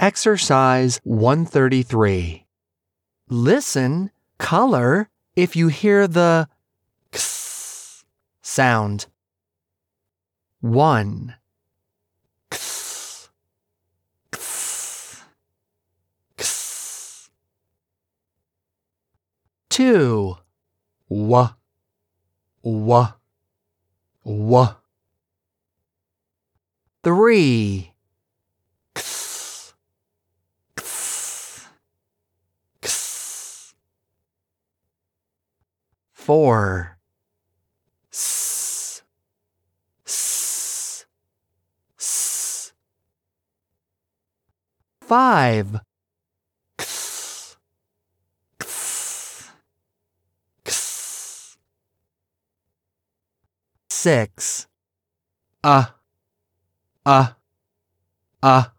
Exercise 133. Listen, color, if you hear the ks sound. 1. Ks, ks, ks. 2. W, w, w. 3. Ks, ks, ks. 4. S, s, s. 5. Ks, ks, ks. 6. Uh, uh.